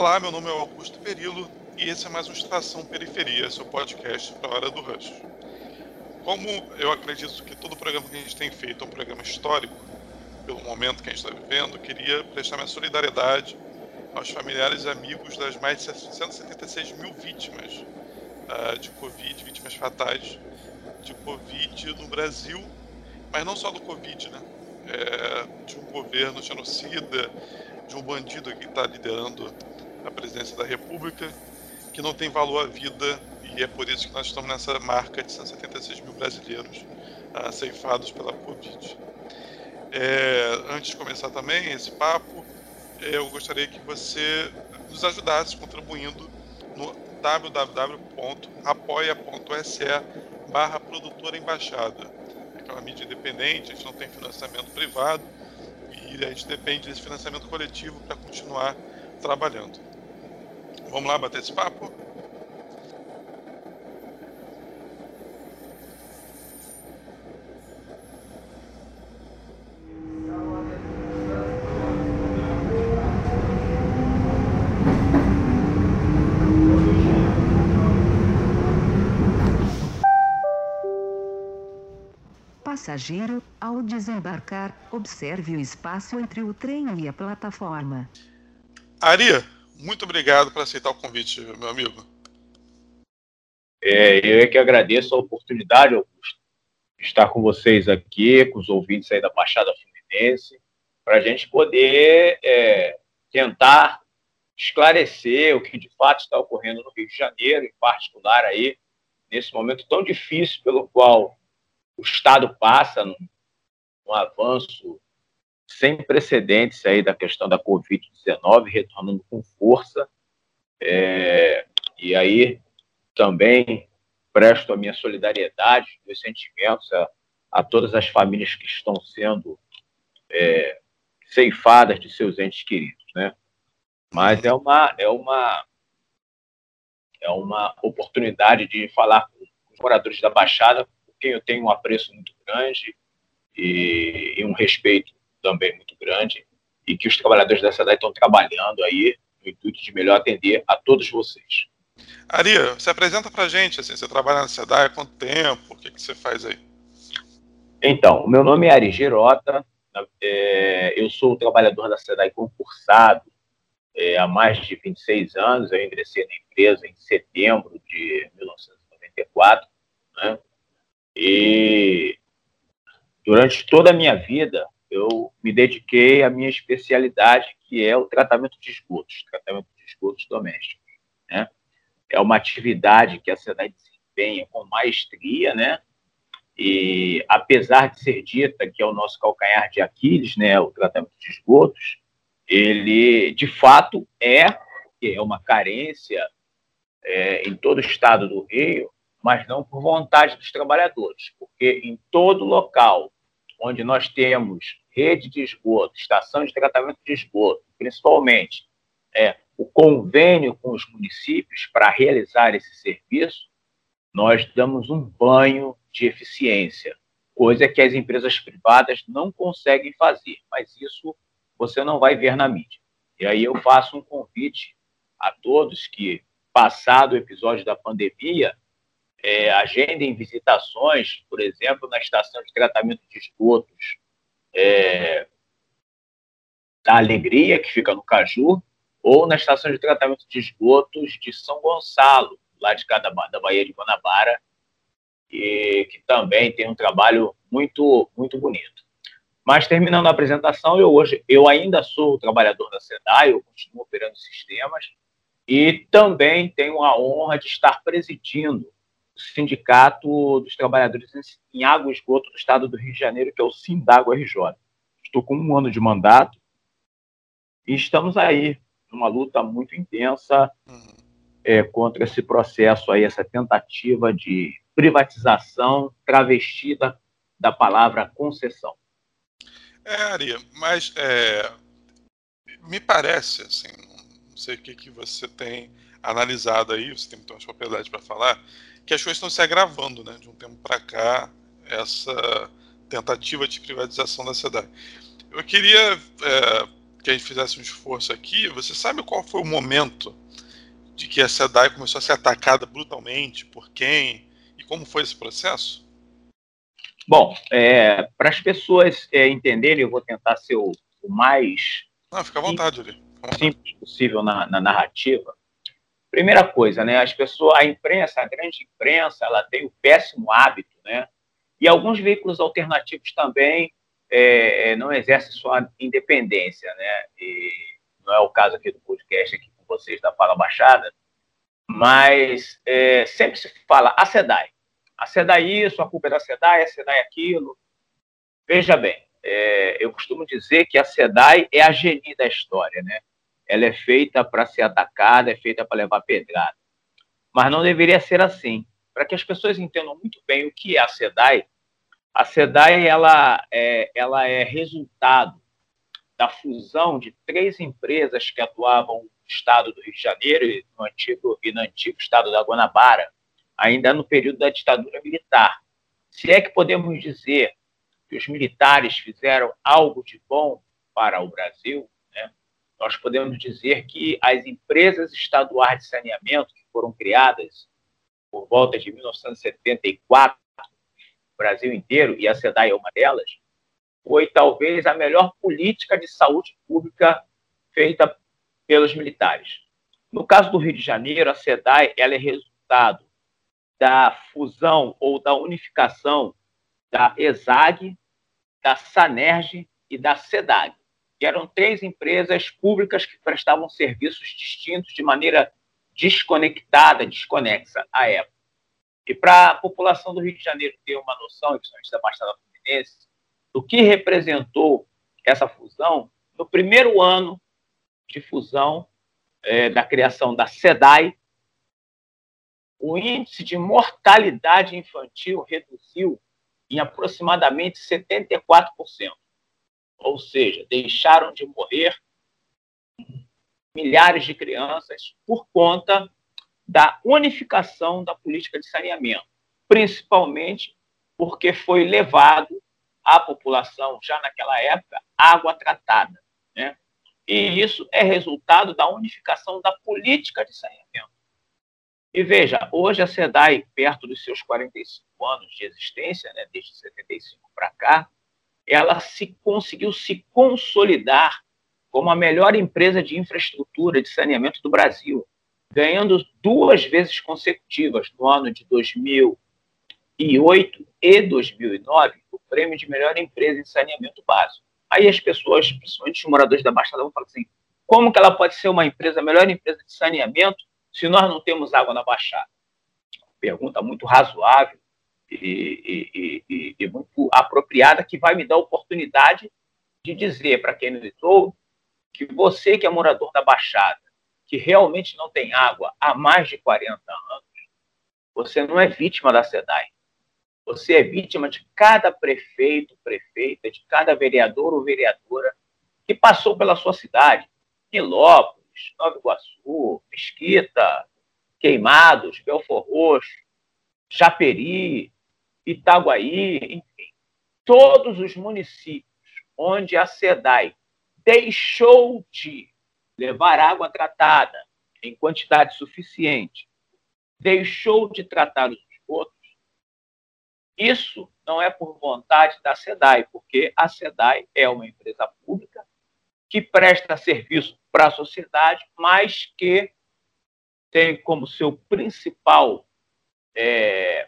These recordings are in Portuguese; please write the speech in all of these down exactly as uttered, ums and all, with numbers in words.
Olá, meu nome é Augusto Perillo e esse é mais um Estação Periferia, seu podcast para a Hora do Rush. Como eu acredito que todo programa que a gente tem feito é um programa histórico, pelo momento que a gente está vivendo, eu queria prestar minha solidariedade aos familiares e amigos das mais de cento e setenta e seis mil vítimas uh, de Covid, vítimas fatais de Covid no Brasil, mas não só do Covid, né? É, de um governo genocida, de um bandido que está liderando a presidência da República, que não tem valor à vida, e é por isso que nós estamos nessa marca de cento e setenta e seis mil brasileiros uh, ceifados pela Covid. É, antes de começar também esse papo, eu gostaria que você nos ajudasse contribuindo no w w w ponto apoia ponto se barra produtora embaixada. É uma mídia independente, a gente não tem financiamento privado e a gente depende desse financiamento coletivo para continuar trabalhando. Vamos lá bater esse papo? Passageiro, ao desembarcar, observe o espaço entre o trem e a plataforma. Ari, muito obrigado por aceitar o convite, meu amigo. É, eu é que agradeço a oportunidade, Augusto, de estar com vocês aqui, com os ouvintes aí da Baixada Fluminense, para a gente poder é, tentar esclarecer o que de fato está ocorrendo no Rio de Janeiro, em particular aí, nesse momento tão difícil pelo qual o Estado passa num, num avanço sem precedentes aí da questão da covid dezenove, retornando com força. É, e aí também presto a minha solidariedade, meus sentimentos a, a todas as famílias que estão sendo é, ceifadas de seus entes queridos, né? Mas é uma, é uma, é uma oportunidade de falar com os moradores da Baixada, por quem eu tenho um apreço muito grande e, e um respeito também muito grande, e que os trabalhadores da cidade estão trabalhando aí no intuito de melhor atender a todos vocês. Ari, se apresenta pra gente, assim, você trabalha na SEDAI há quanto tempo? O que, que você faz aí? Então, o meu nome é Ari Girota, é, eu sou trabalhador da SEDAI concursado é, há mais de vinte e seis anos, eu ingressei na empresa em setembro de mil novecentos e noventa e quatro, né? E durante toda a minha vida, eu me dediquei à minha especialidade, que é o tratamento de esgotos, tratamento de esgotos domésticos, né? É uma atividade que a SEDAI desempenha com maestria, né? E apesar de ser dita que é o nosso calcanhar de Aquiles, né, o tratamento de esgotos, ele de fato é, é uma carência é, em todo o estado do Rio, mas não por vontade dos trabalhadores, porque em todo local onde nós temos rede de esgoto, estação de tratamento de esgoto, principalmente é, o convênio com os municípios para realizar esse serviço, nós damos um banho de eficiência, coisa que as empresas privadas não conseguem fazer, mas isso você não vai ver na mídia. E aí eu faço um convite a todos que, passado o episódio da pandemia, é, agendem visitações, por exemplo, na estação de tratamento de esgotos é, da Alegria, que fica no Caju, ou na estação de tratamento de esgotos de São Gonçalo, lá de cada da Baía de Guanabara, e que também tem um trabalho muito, muito bonito. Mas, terminando a apresentação, eu, hoje, eu ainda sou trabalhador da SEDAI, eu continuo operando sistemas, e também tenho a honra de estar presidindo o Sindicato dos Trabalhadores em Água e Esgoto do Estado do Rio de Janeiro, que é o Sindago R J. Estou com um ano de mandato e estamos aí numa luta muito intensa é, contra esse processo aí, essa tentativa de privatização travestida da palavra concessão. É, Ari, mas é, me parece, assim, não sei o que, que você tem analisado aí, você tem muita mais propriedade para falar, que as coisas estão se agravando, né, de um tempo para cá, essa tentativa de privatização da SEDAI. Eu queria é, que a gente fizesse um esforço aqui. Você sabe qual foi o momento de que a SEDAI começou a ser atacada brutalmente? Por quem? E como foi esse processo? Bom, é, para as pessoas é, entenderem, eu vou tentar ser o, o mais Não, fica à vontade, ali. simples possível na, na narrativa. Primeira coisa, né? As pessoas, a imprensa, a grande imprensa, ela tem o péssimo hábito, né? E alguns veículos alternativos também é, não exercem sua independência, né? E não é o caso aqui do podcast aqui com vocês da Fala Baixada, mas é, sempre se fala a SEDAI. A SEDAI isso, a culpa é da SEDAI, a SEDAI aquilo. Veja bem, é, eu costumo dizer que a SEDAI é a geni da história, né? Ela é feita para ser atacada, é feita para levar pedrada. Mas não deveria ser assim. Para que as pessoas entendam muito bem o que é a SEDAI, a SEDAI ela é, ela é resultado da fusão de três empresas que atuavam no estado do Rio de Janeiro e no antigo, e no antigo estado da Guanabara, ainda no período da ditadura militar. Se é que podemos dizer que os militares fizeram algo de bom para o Brasil, né? Nós podemos dizer que as empresas estaduais de saneamento que foram criadas por volta de mil novecentos e setenta e quatro, no Brasil inteiro, e a SEDAI é uma delas, foi talvez a melhor política de saúde pública feita pelos militares. No caso do Rio de Janeiro, a SEDAI ela é resultado da fusão ou da unificação da ESAG, da SANERJ e da SEDAG, que eram três empresas públicas que prestavam serviços distintos de maneira desconectada, desconexa à época. E para a população do Rio de Janeiro ter uma noção, principalmente da Baixada Fluminense, do que representou essa fusão, no primeiro ano de fusão é, da criação da SEDAI, o índice de mortalidade infantil reduziu em aproximadamente setenta e quatro por cento. Ou seja, deixaram de morrer milhares de crianças por conta da unificação da política de saneamento, principalmente porque foi levado à população, já naquela época, água tratada, né? E isso é resultado da unificação da política de saneamento. E veja, hoje a SEDAI, perto dos seus quarenta e cinco anos de existência, né, desde setenta e cinco para cá, ela se conseguiu se consolidar como a melhor empresa de infraestrutura de saneamento do Brasil, ganhando duas vezes consecutivas, no ano de dois mil e oito e dois mil e nove, o prêmio de melhor empresa em saneamento básico. Aí as pessoas, principalmente os moradores da Baixada, vão falar assim, como que ela pode ser uma empresa, a melhor empresa de saneamento, se nós não temos água na Baixada? Pergunta muito razoável e, e, e, e muito apropriada, que vai me dar a oportunidade de dizer para quem nos ouve que você que é morador da Baixada, que realmente não tem água há mais de quarenta anos, você não é vítima da SEDAI. Você é vítima de cada prefeito, prefeita, de cada vereador ou vereadora que passou pela sua cidade. Nilópolis, Nova Iguaçu, Mesquita, Queimados, Belford Roxo, Japeri, Itaguaí, enfim. Todos os municípios onde a SEDAI deixou de levar água tratada em quantidade suficiente, deixou de tratar os esgotos, isso não é por vontade da SEDAI, porque a SEDAI é uma empresa pública que presta serviço para a sociedade, mas que tem como seu principal é,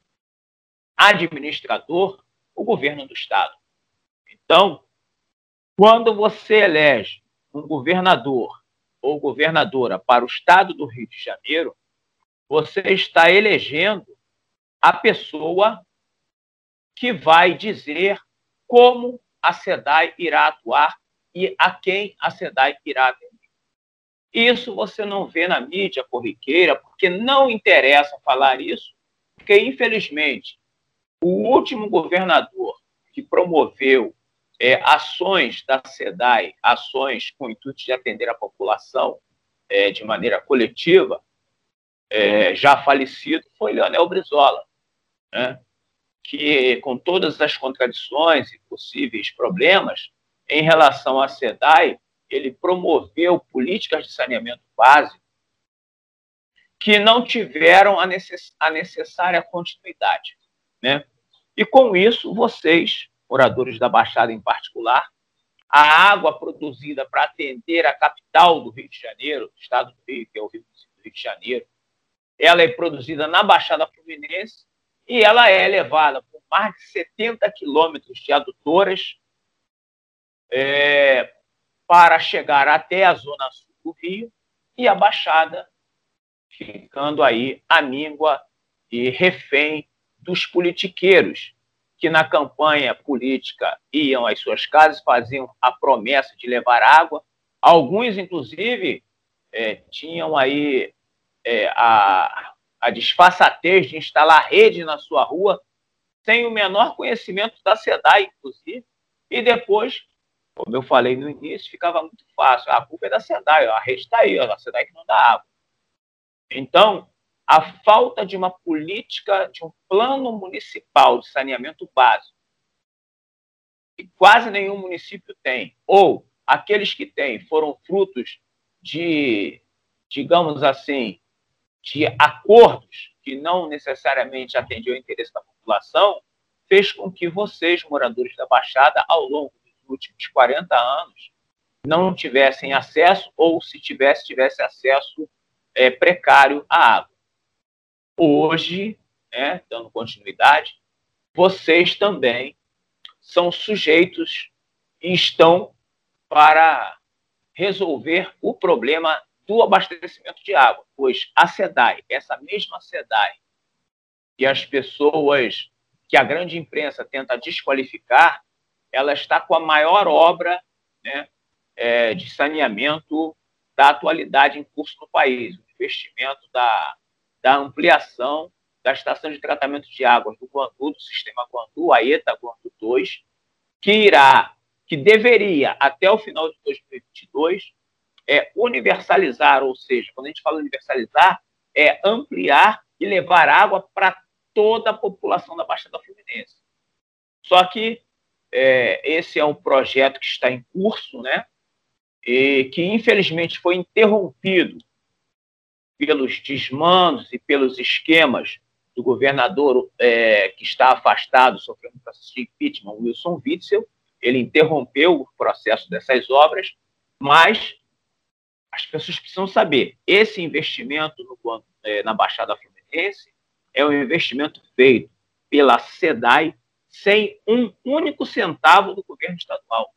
administrador o governo do Estado. Então, quando você elege um governador ou governadora para o Estado do Rio de Janeiro, você está elegendo a pessoa que vai dizer como a SEDAI irá atuar e a quem a SEDAI irá atender. Isso você não vê na mídia corriqueira, porque não interessa falar isso, porque, infelizmente, o último governador que promoveu é, ações da SEDAI, ações com o intuito de atender a população é, de maneira coletiva, é, já falecido, foi Leonel Brizola, né? Que, com todas as contradições e possíveis problemas, em relação à SEDAI, ele promoveu políticas de saneamento básico que não tiveram a, necess, a necessária continuidade, né? E com isso, vocês, moradores da Baixada em particular, a água produzida para atender a capital do Rio de Janeiro, estado do Rio, que é o Rio, Rio de Janeiro, ela é produzida na Baixada Fluminense e ela é levada por mais de setenta quilômetros de adutoras é, para chegar até a zona sul do Rio, e a Baixada ficando aí amíngua e refém dos politiqueiros que na campanha política iam às suas casas, faziam a promessa de levar água. Alguns, inclusive, é, tinham aí é, a, a disfarçatez de instalar rede na sua rua, sem o menor conhecimento da SEDAI, inclusive, e depois, como eu falei no início, ficava muito fácil. A culpa é da SEDAI, a rede está aí, a SEDAI que não dá água. Então, a falta de uma política, de um plano municipal de saneamento básico, que quase nenhum município tem, ou aqueles que têm foram frutos de, digamos assim, de acordos que não necessariamente atendiam ao interesse da população, fez com que vocês, moradores da Baixada, ao longo dos últimos quarenta anos, não tivessem acesso, ou se tivesse, tivesse acesso é, precário à água. Hoje, né, dando continuidade, vocês também são sujeitos e estão para resolver o problema do abastecimento de água, pois a SEDAI, essa mesma SEDAI, que as pessoas, que a grande imprensa tenta desqualificar, ela está com a maior obra, né, é, de saneamento da atualidade em curso no país, o investimento da, da ampliação da estação de tratamento de águas do Guandu, do sistema Guandu, a ETA Guandu dois, que irá, que deveria, até o final de dois mil e vinte e dois, é universalizar, ou seja, quando a gente fala universalizar, é ampliar e levar água para toda a população da Baixada Fluminense. Só que é, esse é um projeto que está em curso, né, e que infelizmente foi interrompido pelos desmandos e pelos esquemas do governador é, que está afastado, sofrendo um processo de impeachment, Wilson Witzel. Ele interrompeu o processo dessas obras, mas as pessoas precisam saber, esse investimento no, é, na Baixada Fluminense é um investimento feito pela SEDAI sem um único centavo do governo estadual.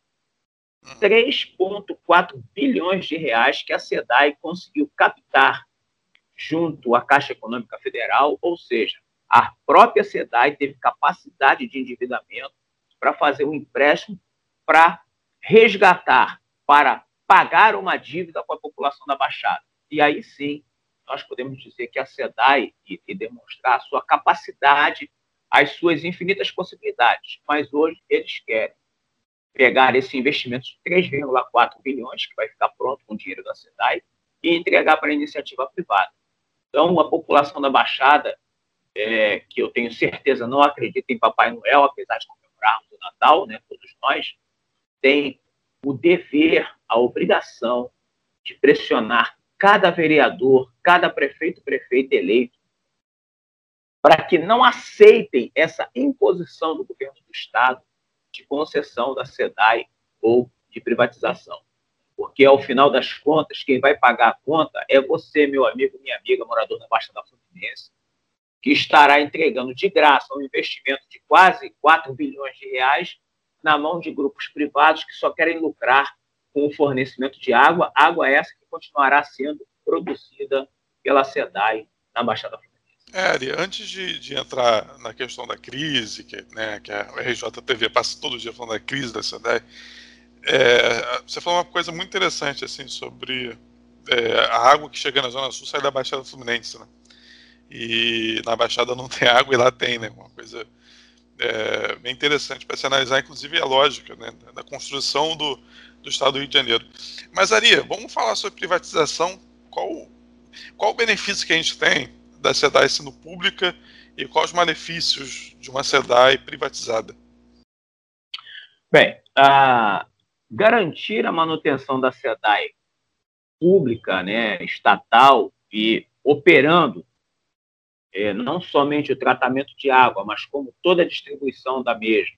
três vírgula quatro bilhões de reais que a SEDAI conseguiu captar junto à Caixa Econômica Federal, ou seja, a própria SEDAI teve capacidade de endividamento para fazer um empréstimo para resgatar, para pagar uma dívida com a população da Baixada. E aí sim, nós podemos dizer que a SEDAI e, e demonstrar a sua capacidade, as suas infinitas possibilidades. Mas hoje eles querem pegar esse investimento de três vírgula quatro bilhões, que vai ficar pronto com o dinheiro da SEDAI, e entregar para a iniciativa privada. Então, a população da Baixada, é, que eu tenho certeza não acredita em Papai Noel, apesar de comemorarmos o Natal, né, todos nós, tem o dever, a obrigação de pressionar cada vereador, cada prefeito, prefeita eleito, para que não aceitem essa imposição do governo do Estado de concessão da SEDAI ou de privatização. Porque, ao final das contas, quem vai pagar a conta é você, meu amigo, minha amiga, morador da Baixada Fluminense, que estará entregando de graça um investimento de quase quatro bilhões de reais na mão de grupos privados que só querem lucrar com o fornecimento de água, água essa que continuará sendo produzida pela SEDAI na Baixada Fluminense. É, Ari, antes de, de entrar na questão da crise, que, né, que a R J T V passa todo dia falando da crise da SEDAI, é, você falou uma coisa muito interessante assim, sobre é, a água que chega na Zona Sul sai da Baixada Fluminense, né? E na Baixada não tem água e lá tem, né? Uma coisa é, bem interessante para se analisar, inclusive a lógica, né, da construção do, do Estado do Rio de Janeiro. Mas, Ari, vamos falar sobre privatização. Qual, qual o benefício que a gente tem da SEDAI sendo pública e quais os malefícios de uma SEDAI privatizada? Bem, a garantir a manutenção da SEDAI pública, né, estatal, e operando é, não somente o tratamento de água, mas como toda a distribuição da mesma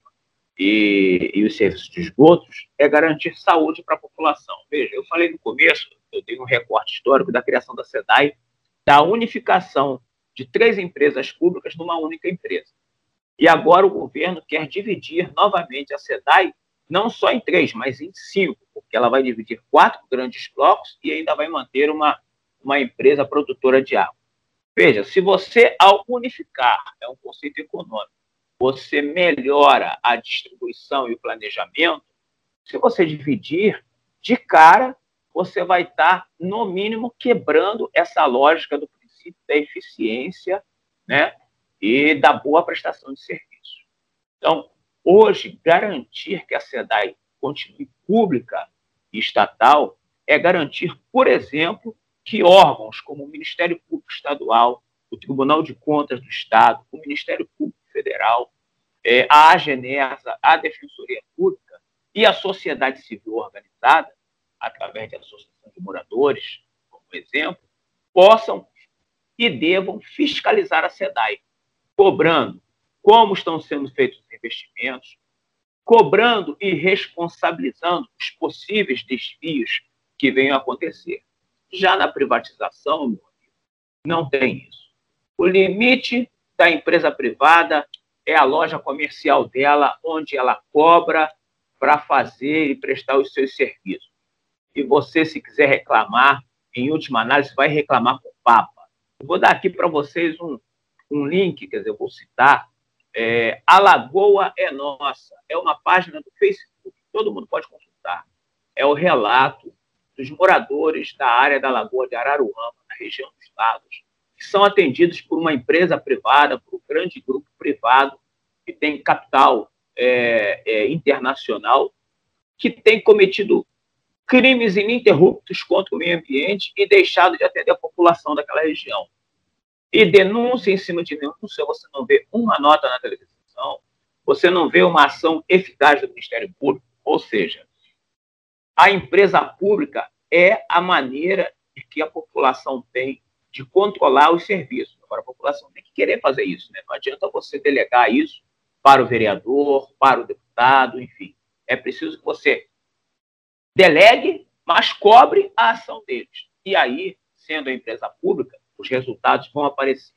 e, e os serviços de esgotos, é garantir saúde para a população. Veja, eu falei no começo, eu dei um recorte histórico da criação da SEDAI, da unificação de três empresas públicas numa única empresa. E agora o governo quer dividir novamente a SEDAI, não só em três, mas em cinco, porque ela vai dividir quatro grandes blocos e ainda vai manter uma, uma empresa produtora de água. Veja, se você, ao unificar, é um conceito econômico, você melhora a distribuição e o planejamento, se você dividir, de cara, você vai estar, no mínimo, quebrando essa lógica do princípio da eficiência, né, e da boa prestação de serviço. Então, hoje, garantir que a SEDAI continue pública e estatal é garantir, por exemplo, que órgãos como o Ministério Público Estadual, o Tribunal de Contas do Estado, o Ministério Público Federal, a AGENESA, a Defensoria Pública e a sociedade civil organizada, através da Associação de Moradores, como exemplo, possam e devam fiscalizar a SEDAI, cobrando como estão sendo feitos os investimentos, cobrando e responsabilizando os possíveis desvios que venham a acontecer. Já na privatização, meu amigo, não tem isso. O limite da empresa privada é a loja comercial dela, onde ela cobra para fazer e prestar os seus serviços. E você, se quiser reclamar, em última análise, vai reclamar com o Papa. Eu vou dar aqui para vocês um, um link, quer dizer, eu vou citar, é, A Lagoa é Nossa. É uma página do Facebook, todo mundo pode consultar. É o relato dos moradores da área da Lagoa de Araruama, na região dos Lagos, que são atendidos por uma empresa privada, por um grande grupo privado, que tem capital é, é, internacional, que tem cometido crimes ininterruptos contra o meio ambiente e deixado de atender a população daquela região. E denúncia em cima de denúncia, você não vê uma nota na televisão, você não vê uma ação eficaz do Ministério Público, ou seja, a empresa pública é a maneira que a população tem de controlar os serviços. Agora, a população tem que querer fazer isso, né? Não adianta você delegar isso para o vereador, para o deputado, enfim. É preciso que você delegue, mas cobre a ação deles. E aí, sendo a empresa pública, os resultados vão aparecer.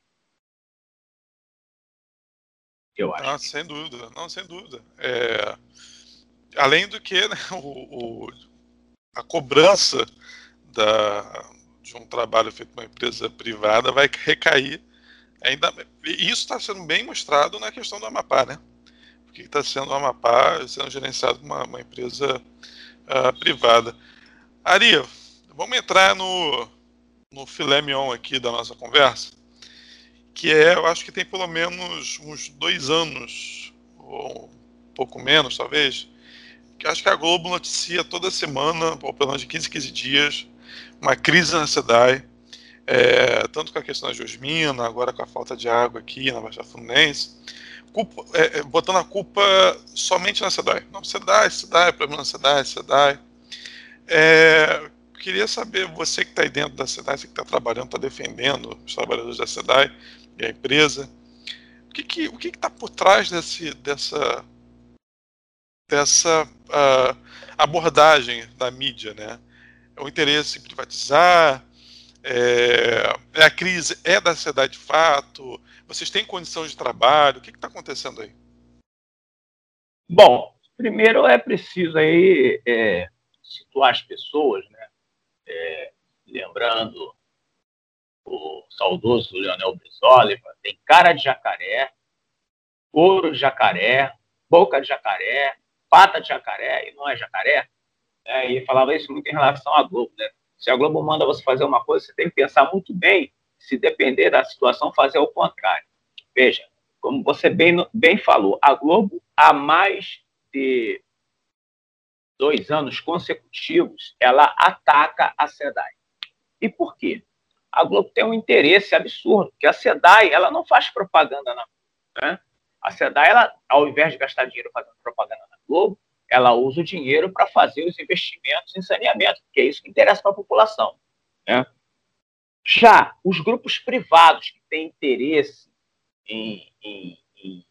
Eu acho. Ah, sem dúvida, não, sem dúvida. É... Além do que, né, o, o... a cobrança da... de um trabalho feito por uma empresa privada vai recair ainda. E isso está sendo bem mostrado na questão do Amapá, né? Porque está sendo o Amapá sendo gerenciado por uma, uma empresa uh, privada. Ari, vamos entrar no, no filé mignon aqui da nossa conversa, que é, eu acho que tem pelo menos uns dois anos, ou um pouco menos, talvez, que acho que a Globo noticia toda semana, ou pelo menos de quinze em quinze dias, uma crise na SEDAI, é, tanto com a questão da Geosmina, agora com a falta de água aqui na Baixada Fluminense, culpa, é, botando a culpa somente na SEDAI. Não, SEDAI, SEDAI, problema na SEDAI, SEDAI. É, queria saber, você que está aí dentro da SEDAI, você que está trabalhando, está defendendo os trabalhadores da SEDAI e a empresa, o que que o que está por trás desse, dessa, dessa uh, abordagem da mídia, né? É o interesse em privatizar, é, é a crise é da SEDAI de fato, vocês têm condições de trabalho, o que está acontecendo aí? Bom, primeiro é preciso aí é, situar as pessoas, né? É, lembrando o saudoso Leonel Brizola, tem cara de jacaré, couro de jacaré, boca de jacaré, pata de jacaré e não é jacaré. É, e falava isso muito em relação à Globo, né? Se a Globo manda você fazer uma coisa, você tem que pensar muito bem, se depender da situação, fazer o contrário. Veja, como você bem, bem falou, a Globo, há mais de dois anos consecutivos, ela ataca a SEDAI. E por quê? A Globo tem um interesse absurdo, porque a SEDAI ela não faz propaganda na Globo, né? A SEDAI, ela, ao invés de gastar dinheiro fazendo propaganda na Globo, ela usa o dinheiro para fazer os investimentos em saneamento, que é isso que interessa para a população, né? Já os grupos privados que têm interesse em, em, em,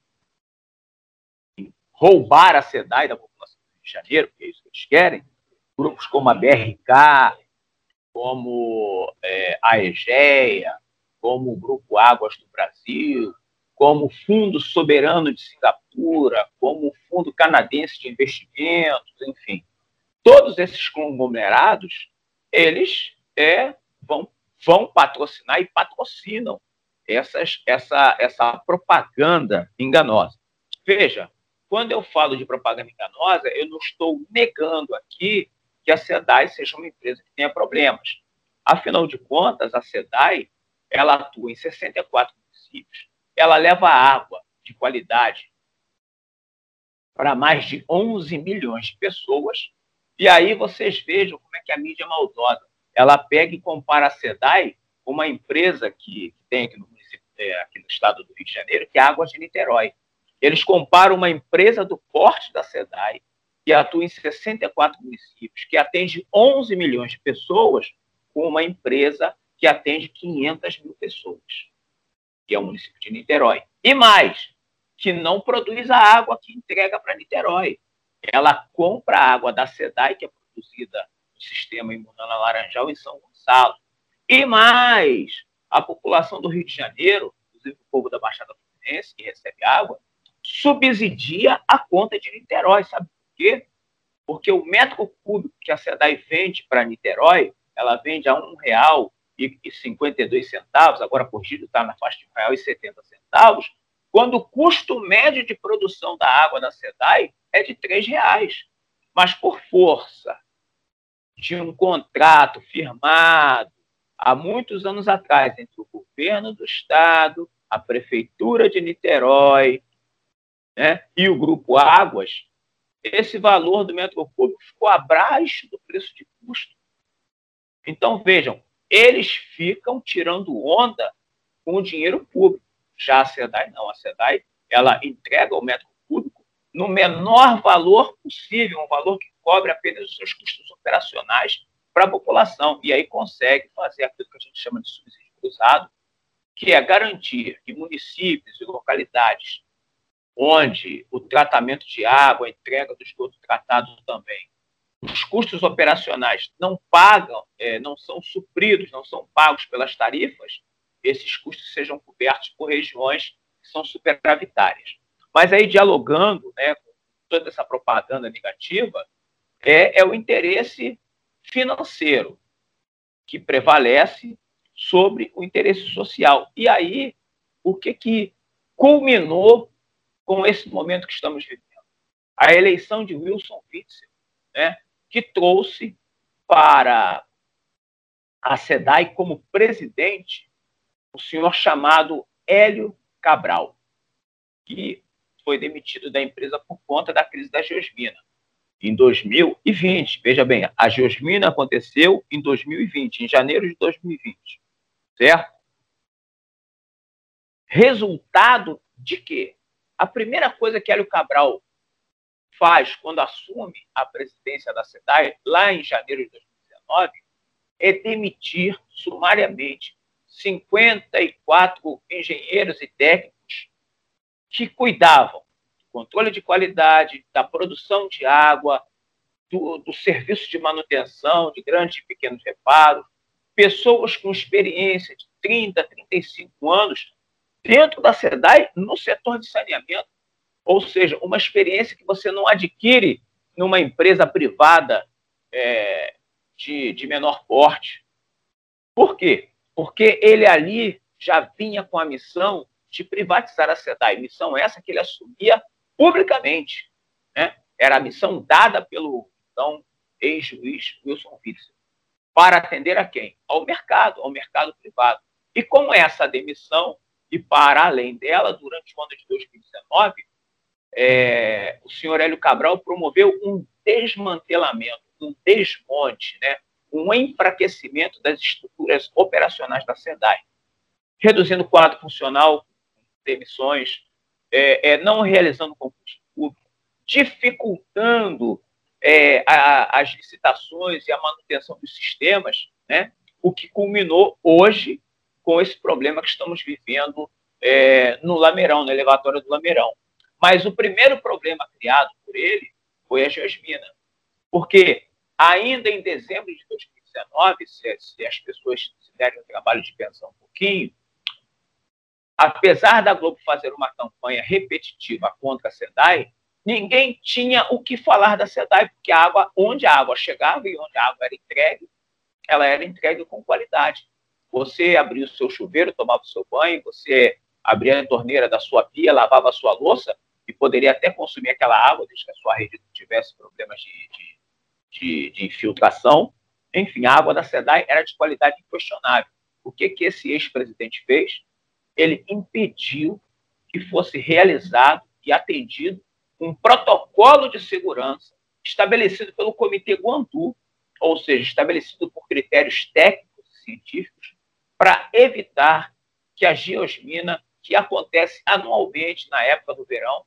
em roubar a SEDAI da população do Rio de Janeiro, porque é isso que eles querem, grupos como a B R K, como é, a EGEA, como o Grupo Águas do Brasil, como o Fundo Soberano de Singapura, como o Fundo Canadense de Investimentos, enfim. Todos esses conglomerados, eles é, vão, vão patrocinar e patrocinam essas, essa, essa propaganda enganosa. Veja, quando eu falo de propaganda enganosa, eu não estou negando aqui que a SEDAI seja uma empresa que tenha problemas. Afinal de contas, a SEDAI ela atua em sessenta e quatro municípios, ela leva água de qualidade para mais de onze milhões de pessoas, e aí vocês vejam como é que a mídia é maldosa. Ela pega e compara a SEDAI com uma empresa que, que tem aqui no, município, é, aqui no estado do Rio de Janeiro, que é a Águas de Niterói. Eles comparam uma empresa do porte da SEDAI, que atua em sessenta e quatro municípios, que atende onze milhões de pessoas, com uma empresa que atende quinhentas mil pessoas, que é o município de Niterói. E mais, que não produz a água que entrega para Niterói. Ela compra a água da SEDAI, que é produzida no sistema Imunana Laranjal, em São Gonçalo. E mais, a população do Rio de Janeiro, inclusive o povo da Baixada Fluminense, que recebe água, subsidia a conta de Niterói. Sabe por quê? Porque o metro cúbico que a SEDAI vende para Niterói, ela vende a um real e cinquenta e dois centavos, agora corrigido está na faixa de um real e setenta centavos, quando o custo médio de produção da água da SEDAI é de três reais. Mas por força de um contrato firmado há muitos anos atrás entre o governo do estado, a prefeitura de Niterói, né, e o Grupo Águas, esse valor do metro cúbico ficou abaixo do preço de custo. Então, vejam, eles ficam tirando onda com o dinheiro público. Já a SEDAI não. A SEDAI ela entrega o metro cúbico no menor valor possível, um valor que cobre apenas os seus custos operacionais para a população. E aí consegue fazer aquilo que a gente chama de subsídio cruzado, que é garantir que municípios e localidades onde o tratamento de água, a entrega do esgoto tratado também, os custos operacionais não pagam, é, não são supridos, não são pagos pelas tarifas, esses custos sejam cobertos por regiões que são superavitárias. Mas aí, dialogando, né, com toda essa propaganda negativa, é, é o interesse financeiro que prevalece sobre o interesse social. E aí, o que, que culminou com esse momento que estamos vivendo? A eleição de Wilson Witzel, né, que trouxe para a SEDAI como presidente o senhor chamado Hélio Cabral, que foi demitido da empresa por conta da crise da Geosmina, em dois mil e vinte. Veja bem, a Geosmina aconteceu em dois mil e vinte, em janeiro de dois mil e vinte, certo? Resultado de quê? A primeira coisa que Hélio Cabral faz quando assume a presidência da SEDAI, lá em janeiro de dois mil e dezenove, é demitir sumariamente cinquenta e quatro engenheiros e técnicos que cuidavam do controle de qualidade, da produção de água, do, do serviço de manutenção, de grandes e pequenos reparos, pessoas com experiência de trinta, trinta e cinco anos dentro da SEDAI no setor de saneamento. Ou seja, uma experiência que você não adquire numa empresa privada é, de, de menor porte. Por quê? Porque ele ali já vinha com a missão de privatizar a SEDAI, missão essa que ele assumia publicamente, né? Era a missão dada pelo então ex-juiz Wilson Witzel, para atender a quem? Ao mercado, ao mercado privado. E com essa demissão, e para além dela, durante o ano de dois mil e dezenove, é, o senhor Hélio Cabral promoveu um desmantelamento, um desmonte, né? Um enfraquecimento das estruturas operacionais da SEDAI, reduzindo o quadro funcional, demissões, é, é, não realizando concurso público, dificultando é, a, as licitações e a manutenção dos sistemas, né? O que culminou hoje com esse problema que estamos vivendo é, no Lameirão, no elevatório do Lameirão. Mas o primeiro problema criado por ele foi a geosmina, porque ainda em dezembro de dois mil e dezenove, se, se as pessoas se derem o trabalho de pensar um pouquinho, apesar da Globo fazer uma campanha repetitiva contra a SEDAI, ninguém tinha o que falar da SEDAI, porque a água, onde a água chegava e onde a água era entregue, ela era entregue com qualidade. Você abria o seu chuveiro, tomava o seu banho, você abria a torneira da sua pia, lavava a sua louça e poderia até consumir aquela água, desde que a sua rede não tivesse problemas de, de, de, de infiltração. Enfim, a água da SEDAI era de qualidade inquestionável. O que, que esse ex-presidente fez? Ele impediu que fosse realizado e atendido um protocolo de segurança estabelecido pelo Comitê Guandu, ou seja, estabelecido por critérios técnicos e científicos, para evitar que a geosmina, que acontece anualmente na época do verão,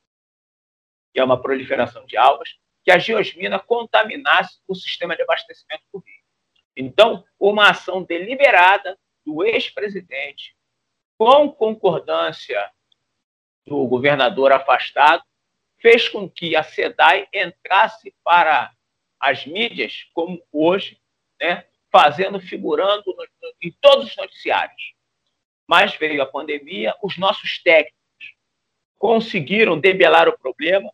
que é uma proliferação de algas, que a geosmina contaminasse o sistema de abastecimento do rio. Então, uma ação deliberada do ex-presidente, com concordância do governador afastado, fez com que a SEDAI entrasse para as mídias, como hoje, né, fazendo, figurando no, no, em todos os noticiários. Mas veio a pandemia, os nossos técnicos conseguiram debelar o problema,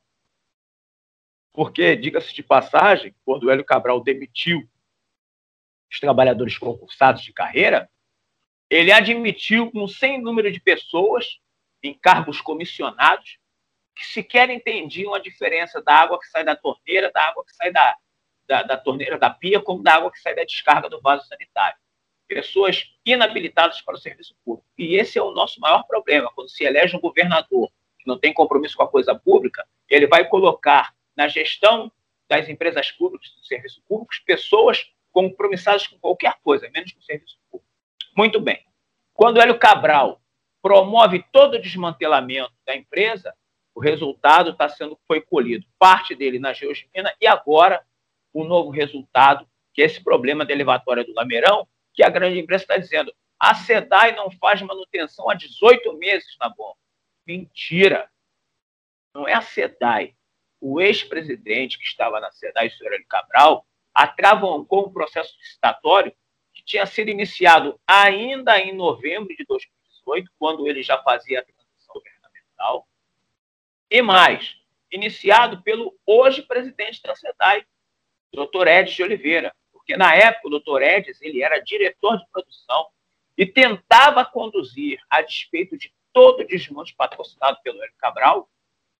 porque, diga-se de passagem, quando o Hélio Cabral demitiu os trabalhadores concursados de carreira, ele admitiu um sem número de pessoas em cargos comissionados que sequer entendiam a diferença da água que sai da torneira, da água que sai da, da, da torneira da pia, como da água que sai da descarga do vaso sanitário. Pessoas inabilitadas para o serviço público. E esse é o nosso maior problema. Quando se elege um governador que não tem compromisso com a coisa pública, ele vai colocar na gestão das empresas públicas, do serviço público, pessoas compromissadas com qualquer coisa, menos com o serviço público. Muito bem. Quando o Hélio Cabral promove todo o desmantelamento da empresa, o resultado está sendo foi colhido, parte dele na geosmina, e agora o novo resultado, que é esse problema da elevatória do Lameirão, que a grande imprensa está dizendo, a SEDAI não faz manutenção há dezoito meses na bomba. Mentira! Não é a SEDAI. O ex-presidente que estava na SEDAI, o senhor Hélio Cabral, atravancou um processo licitatório que tinha sido iniciado ainda em novembro de dois mil e dezoito, quando ele já fazia a transição governamental, e mais, iniciado pelo hoje presidente da SEDAI, doutor Edis de Oliveira, porque na época o doutor Edis ele era diretor de produção e tentava conduzir, a despeito de todo o desmonte patrocinado pelo Hélio Cabral,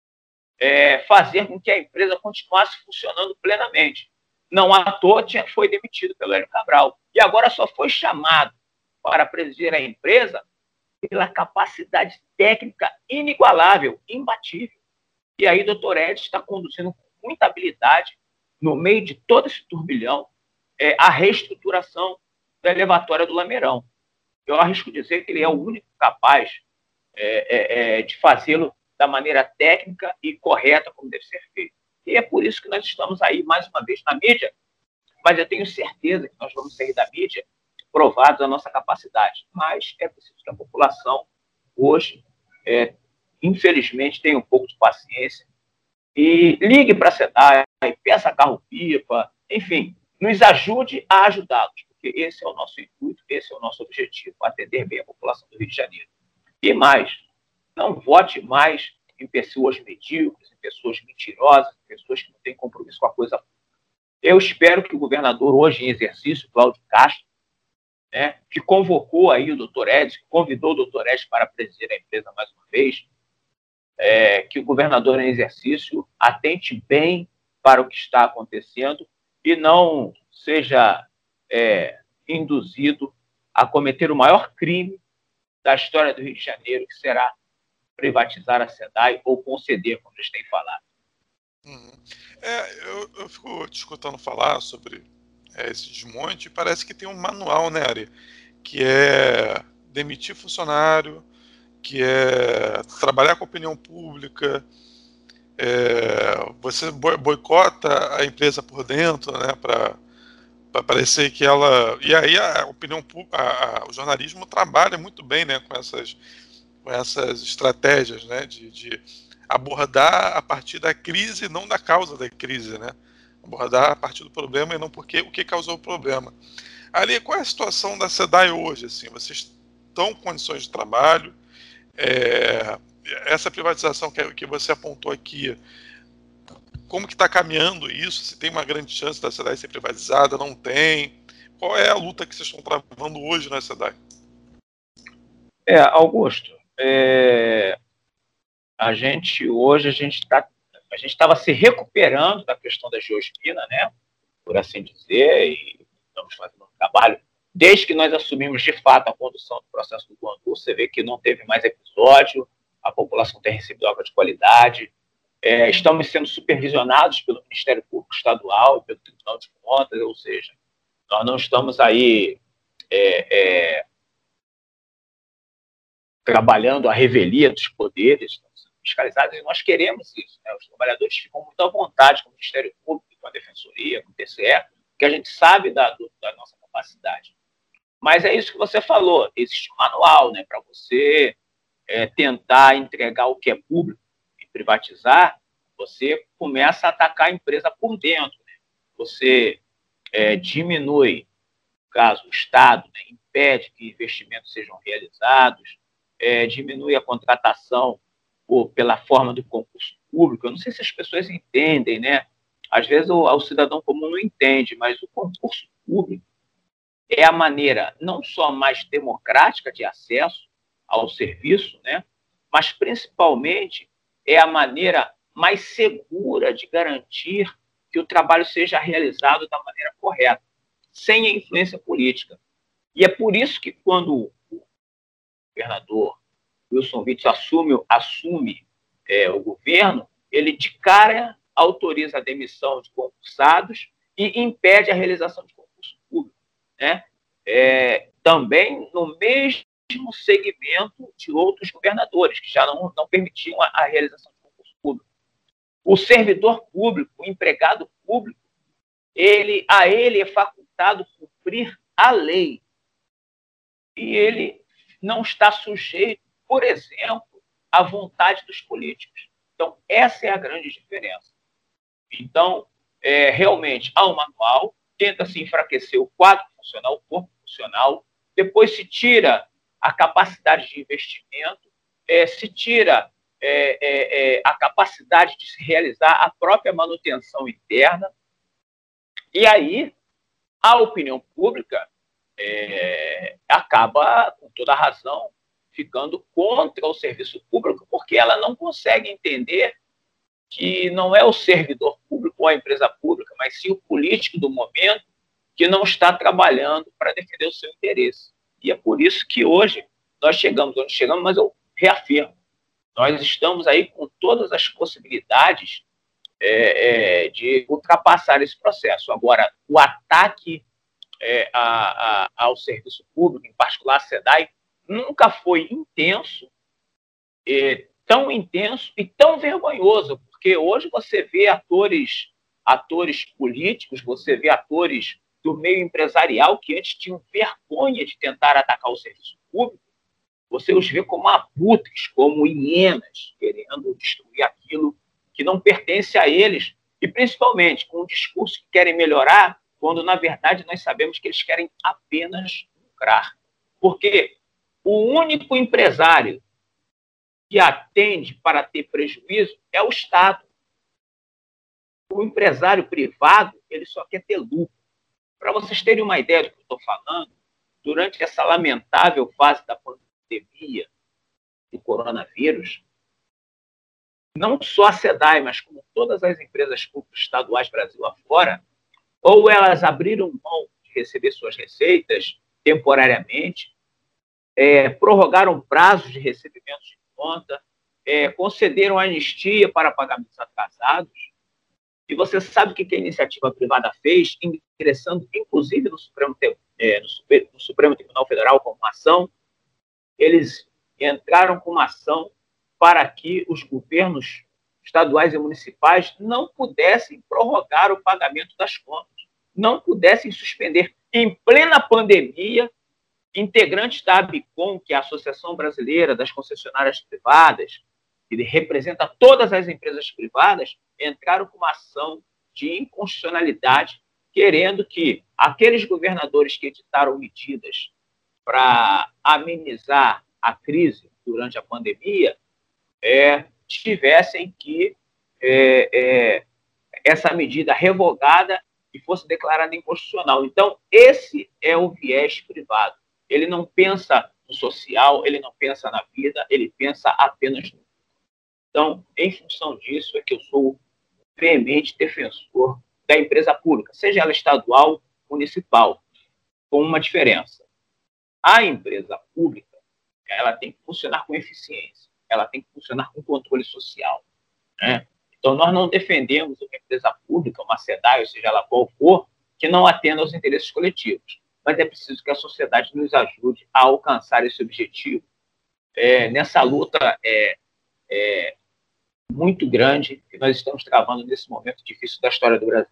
é, fazer com que a empresa continuasse funcionando plenamente. Não à toa tinha, foi demitido pelo Hélio Cabral. E agora só foi chamado para presidir a empresa pela capacidade técnica inigualável, imbatível. E aí o doutor Edis está conduzindo com muita habilidade, no meio de todo esse turbilhão, é, a reestruturação da elevatória do Lameirão. Eu arrisco dizer que ele é o único capaz é, é, é, de fazê-lo da maneira técnica e correta como deve ser feito. E é por isso que nós estamos aí, mais uma vez, na mídia, mas eu tenho certeza que nós vamos sair da mídia provados a nossa capacidade. Mas é preciso que a população, hoje, é, infelizmente, tenha um pouco de paciência e ligue para a SEDAI, peça carro-pipa, enfim, nos ajude a ajudá-los, porque esse é o nosso intuito, esse é o nosso objetivo, atender bem a população do Rio de Janeiro. E mais, não vote mais em pessoas medíocres, em pessoas mentirosas, em pessoas que não têm compromisso com a coisa pública. Eu espero que o governador, hoje em exercício, Cláudio Castro, né, que convocou aí o doutor Edis, que convidou o doutor Edis para presidir a empresa mais uma vez, é, que o governador em exercício atente bem para o que está acontecendo e não seja é, induzido a cometer o maior crime da história do Rio de Janeiro, que será privatizar a SEDAI ou conceder, como eles têm falado. Uhum. É, eu, eu fico te escutando falar sobre é, esse desmonte e parece que tem um manual, né, Ari? Que é demitir funcionário, que é trabalhar com a opinião pública, É, você boicota a empresa por dentro, né, para parecer que ela... E aí a opinião pública, a, a, o jornalismo trabalha muito bem, né, com essas, com essas estratégias, né, de, de abordar a partir da crise, não da causa da crise, né? Abordar a partir do problema e não porque o que causou o problema. Ali, qual é a situação da SEDAI hoje? Assim, vocês estão com condições de trabalho? É, essa privatização que, que você apontou aqui, como que está caminhando isso? Se tem uma grande chance da SEDAI ser privatizada? Não tem? Qual é a luta que vocês estão travando hoje na SEDAI? É, Augusto, é, a gente hoje a gente está a gente estava se recuperando da questão da geospina, né, por assim dizer, e estamos fazendo um trabalho. Desde que nós assumimos, de fato, a condução do processo do Guandu, você vê que não teve mais episódio, a população tem recebido água de qualidade, é, estamos sendo supervisionados pelo Ministério Público Estadual, pelo Tribunal de Contas, ou seja, nós não estamos aí é, é, trabalhando a revelia dos poderes, estamos sendo fiscalizados, e nós queremos isso, né? Os trabalhadores ficam muito à vontade com o Ministério Público, com a Defensoria, com o T C E, que a gente sabe da, do, da nossa capacidade. Mas é isso que você falou, existe um manual, né, para você é, tentar entregar o que é público e privatizar, você começa a atacar a empresa por dentro, né? Você é, diminui, no caso, o Estado, né, impede que investimentos sejam realizados, é, diminui a contratação por, pela forma do concurso público. Eu não sei se as pessoas entendem, né? Às vezes o, o cidadão comum não entende, mas o concurso público é a maneira não só mais democrática de acesso ao serviço, né, mas principalmente é a maneira mais segura de garantir que o trabalho seja realizado da maneira correta, sem a influência política. E é por isso que quando o governador Wilson Witzel assume, assume é, o governo, ele de cara autoriza a demissão de concursados e impede a realização de concurso público, né? É, também no mesmo segmento de outros governadores, que já não, não permitiam a, a realização de concurso público. O servidor público, o empregado público, ele, a ele é facultado cumprir a lei. E ele não está sujeito, por exemplo, à vontade dos políticos. Então, essa é a grande diferença. Então, é, realmente, há um manual, tenta-se enfraquecer o quadro funcional, o corpo funcional, depois se tira a capacidade de investimento, é, se tira é, é, é, a capacidade de se realizar a própria manutenção interna, e aí a opinião pública é, acaba, com toda a razão, ficando contra o serviço público, porque ela não consegue entender que não é o servidor público ou a empresa pública, mas sim o político do momento que não está trabalhando para defender o seu interesse. E é por isso que hoje nós chegamos onde chegamos, mas eu reafirmo, nós estamos aí com todas as possibilidades é, é, de ultrapassar esse processo. Agora, o ataque é, a, a, ao serviço público, em particular a SEDAI, nunca foi intenso, é, tão intenso e tão vergonhoso, porque hoje você vê atores, atores políticos, você vê atores do meio empresarial que antes tinham vergonha de tentar atacar o serviço público, você os vê como abutres, como hienas, querendo destruir aquilo que não pertence a eles, e principalmente com um discurso que querem melhorar, quando, na verdade, nós sabemos que eles querem apenas lucrar. Porque o único empresário que atende para ter prejuízo é o Estado. O empresário privado, ele só quer ter lucro. Para vocês terem uma ideia do que eu estou falando, durante essa lamentável fase da pandemia do coronavírus, não só a SEDAI, mas como todas as empresas públicas estaduais Brasil afora, ou elas abriram mão de receber suas receitas temporariamente, é, prorrogaram prazos de recebimento de conta, é, concederam anistia para pagamentos atrasados. E você sabe o que a iniciativa privada fez, ingressando, inclusive, no Supremo, é, no Super, no Supremo Tribunal Federal com uma ação? Eles entraram com uma ação para que os governos estaduais e municipais não pudessem prorrogar o pagamento das contas, não pudessem suspender. Em plena pandemia, integrantes da ABICOM, que é a Associação Brasileira das Concessionárias Privadas, que representa todas as empresas privadas, entraram com uma ação de inconstitucionalidade, querendo que aqueles governadores que editaram medidas para amenizar a crise durante a pandemia é, tivessem que é, é, essa medida revogada e fosse declarada inconstitucional. Então, esse é o viés privado. Ele não pensa no social, ele não pensa na vida, ele pensa apenas no. Então, em função disso, é que eu sou veemente defensor da empresa pública, seja ela estadual, municipal, com uma diferença. A empresa pública, ela tem que funcionar com eficiência, ela tem que funcionar com controle social, né? Então, nós não defendemos uma empresa pública, uma SEDAI, ou seja ela qual for, que não atenda aos interesses coletivos. Mas é preciso que a sociedade nos ajude a alcançar esse objetivo é, nessa luta é, é, muito grande que nós estamos travando nesse momento difícil da história do Brasil.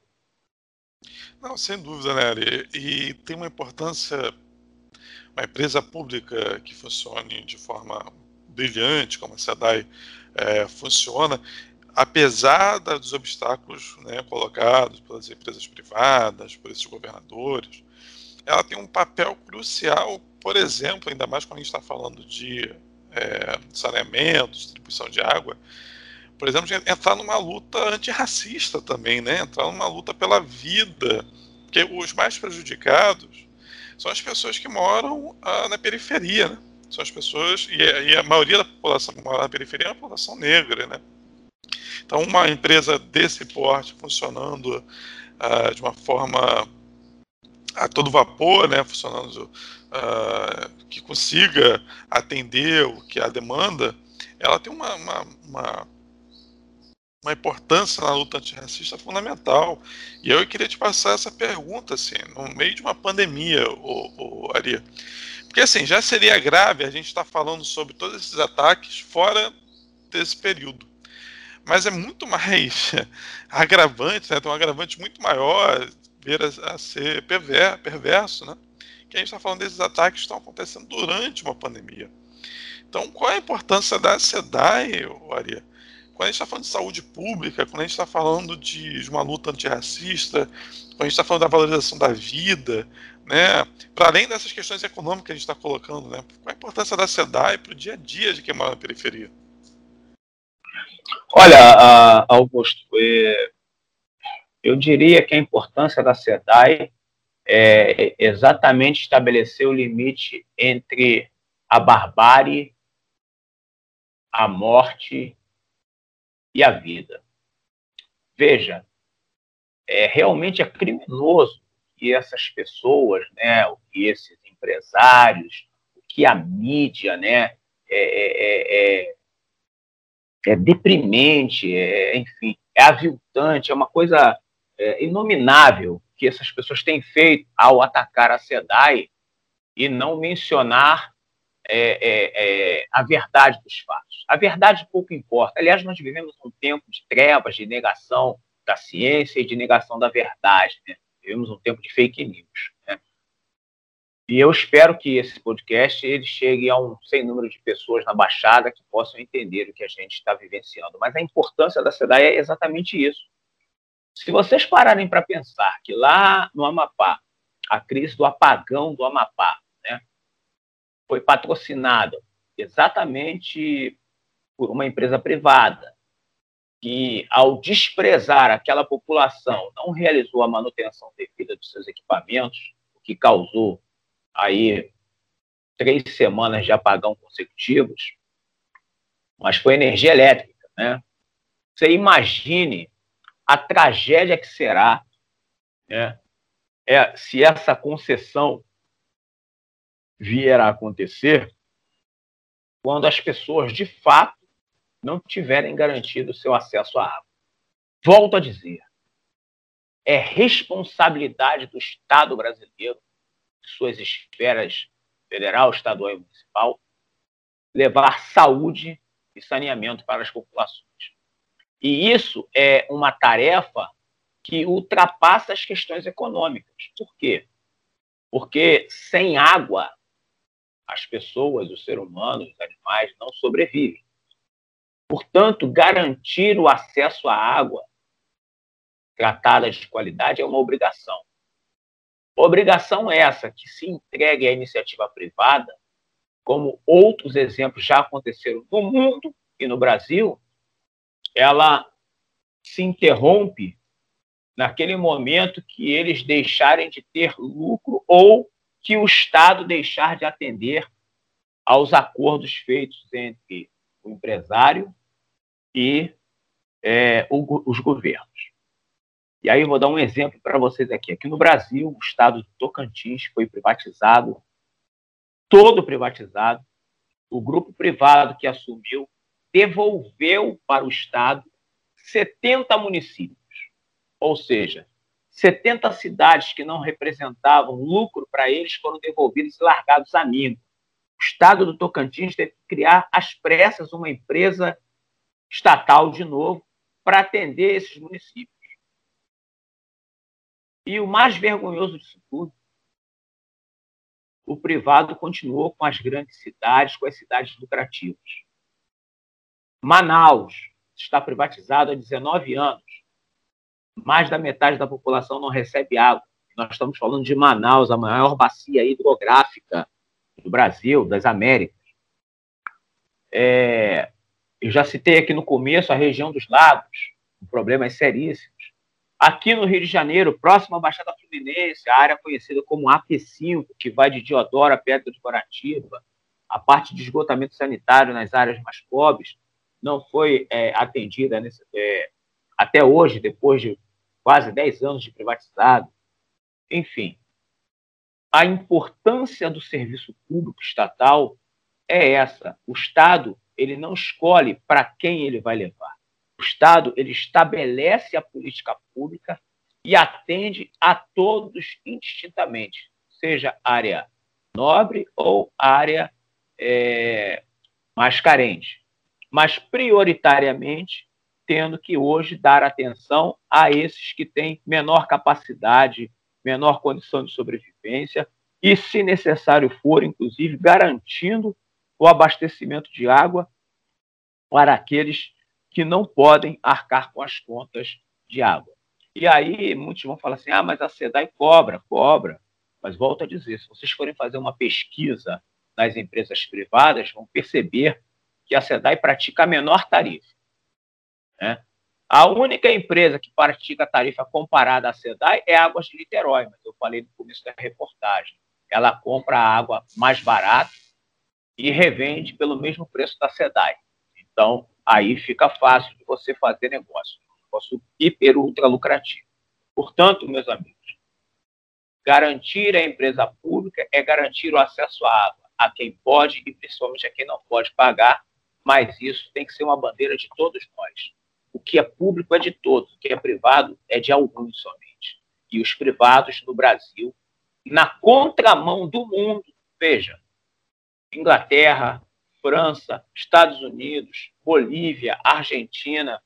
Não, sem dúvida, né, Ari? E tem uma importância, uma empresa pública que funcione de forma brilhante, como a SEDAI é, funciona, apesar dos obstáculos, né, colocados pelas empresas privadas, por esses governadores, ela tem um papel crucial, por exemplo, ainda mais quando a gente está falando de é, saneamento, distribuição de água, por exemplo, de entrar numa luta antirracista também, né? Entrar numa luta pela vida, porque os mais prejudicados são as pessoas que moram ah, na periferia, né? São as pessoas, e a, e a maioria da população que mora na periferia é a população negra, né? Então, uma empresa desse porte funcionando uh, de uma forma a todo vapor, né, funcionando uh, que consiga atender o que é a demanda, ela tem uma, uma, uma, uma importância na luta antirracista fundamental. E eu queria te passar essa pergunta, assim, no meio de uma pandemia, ô, ô, Ari. Porque, assim, já seria grave a gente estar falando sobre todos esses ataques fora desse período. Mas é muito mais agravante, né? Tem um agravante muito maior vir a, a ser perver, perverso, né? Que a gente está falando desses ataques que estão acontecendo durante uma pandemia. Então, qual é a importância da SEDAI, Ari? Quando a gente está falando de saúde pública, quando a gente está falando de, de uma luta antirracista, quando a gente está falando da valorização da vida, né? Para além dessas questões econômicas que a gente está colocando, né? Qual a importância da SEDAI para o dia a dia de quem mora na periferia? Olha, Augusto, eu diria que a importância da SEDAI é exatamente estabelecer o limite entre a barbárie, a morte e a vida. Veja, é, realmente é criminoso que essas pessoas, né, o que esses empresários, o que a mídia, né, é, é, é, é deprimente, é, enfim, é aviltante, é uma coisa é, inominável que essas pessoas têm feito ao atacar a SEDAI e não mencionar é, é, é, a verdade dos fatos. A verdade pouco importa. Aliás, nós vivemos um tempo de trevas, de negação da ciência e de negação da verdade, né? Vivemos um tempo de fake news, né? E eu espero que esse podcast ele chegue a um sem número de pessoas na Baixada que possam entender o que a gente está vivenciando. Mas a importância da SEDAI é exatamente isso. Se vocês pararem para pensar que lá no Amapá, a crise do apagão do Amapá, né, foi patrocinada exatamente por uma empresa privada, que, ao desprezar aquela população, não realizou a manutenção devida dos seus equipamentos, o que causou aí três semanas de apagão consecutivos, mas foi energia elétrica, né? Você imagine a tragédia que será, né, é, se essa concessão vier a acontecer quando as pessoas, de fato, não tiverem garantido o seu acesso à água. Volto a dizer, é responsabilidade do Estado brasileiro, de suas esferas federal, estadual e municipal, levar saúde e saneamento para as populações. E isso é uma tarefa que ultrapassa as questões econômicas. Por quê? Porque sem água, as pessoas, o ser humano, os animais não sobrevivem. Portanto, garantir o acesso à água tratada de qualidade é uma obrigação. Obrigação essa que se entregue à iniciativa privada, como outros exemplos já aconteceram no mundo e no Brasil, ela se interrompe naquele momento que eles deixarem de ter lucro ou que o Estado deixar de atender aos acordos feitos entre o empresário e é, o, os governos. E aí eu vou dar um exemplo para vocês aqui. Aqui no Brasil, o estado do Tocantins foi privatizado, todo privatizado. O grupo privado que assumiu devolveu para o estado setenta municípios. Ou seja, setenta cidades que não representavam lucro para eles foram devolvidos e largados a mim. O estado do Tocantins teve que criar às pressas uma empresa estatal de novo para atender esses municípios. E o mais vergonhoso disso tudo, o privado continuou com as grandes cidades, com as cidades lucrativas. Manaus está privatizado há dezenove anos. Mais da metade da população não recebe água. Nós estamos falando de Manaus, a maior bacia hidrográfica do Brasil, das Américas. É, eu já citei aqui no começo a região dos lagos, com problemas seríssimos. Aqui no Rio de Janeiro, próximo à Baixada Fluminense, a área conhecida como A P cinco, que vai de Deodoro a Pedra de Guaratiba, a parte de esgotamento sanitário nas áreas mais pobres, não foi é, atendida nesse, é, até hoje, depois de quase dez anos de privatizado. Enfim, a importância do serviço público estatal é essa. O Estado ele não escolhe para quem ele vai levar. O Estado ele estabelece a política pública e atende a todos indistintamente, seja área nobre ou área é, mais carente, mas prioritariamente tendo que hoje dar atenção a esses que têm menor capacidade, menor condição de sobrevivência e, se necessário for, inclusive, garantindo o abastecimento de água para aqueles que não podem arcar com as contas de água. E aí muitos vão falar assim, ah, mas a SEDAI cobra, cobra. Mas volto a dizer, se vocês forem fazer uma pesquisa nas empresas privadas, vão perceber que a SEDAI pratica a menor tarifa. Né? A única empresa que pratica a tarifa comparada à SEDAI é a Águas de Niterói, mas eu falei no começo da reportagem. Ela compra a água mais barata e revende pelo mesmo preço da SEDAI. Então, aí fica fácil de você fazer negócio. Um negócio hiper ultra lucrativo. Portanto, meus amigos, garantir a empresa pública é garantir o acesso à água a quem pode e principalmente a quem não pode pagar, mas isso tem que ser uma bandeira de todos nós. O que é público é de todos, o que é privado é de alguns somente. E os privados no Brasil, na contramão do mundo, veja, Inglaterra, França, Estados Unidos, Bolívia, Argentina,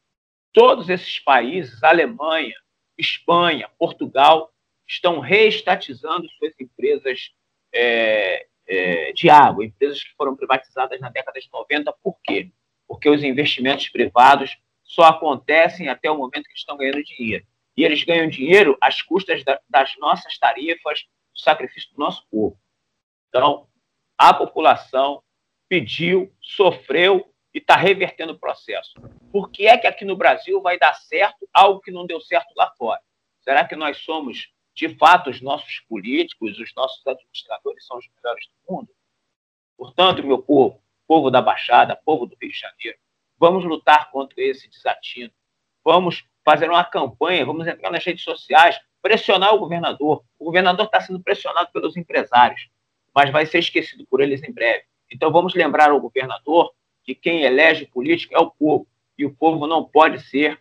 todos esses países, Alemanha, Espanha, Portugal, estão reestatizando suas empresas é, é, de água, empresas que foram privatizadas na década de noventa. Por quê? Porque os investimentos privados só acontecem até o momento que eles estão ganhando dinheiro. E eles ganham dinheiro às custas da, das nossas tarifas, do sacrifício do nosso povo. Então, a população pediu, sofreu e está revertendo o processo. Por que é que aqui no Brasil vai dar certo algo que não deu certo lá fora? Será que nós somos, de fato, os nossos políticos, os nossos administradores são os melhores do mundo? Portanto, meu povo, povo da Baixada, povo do Rio de Janeiro, vamos lutar contra esse desatino. Vamos fazer uma campanha, vamos entrar nas redes sociais, pressionar o governador. O governador está sendo pressionado pelos empresários, mas vai ser esquecido por eles em breve. Então, vamos lembrar ao governador que quem elege político é o povo, e o povo não pode ser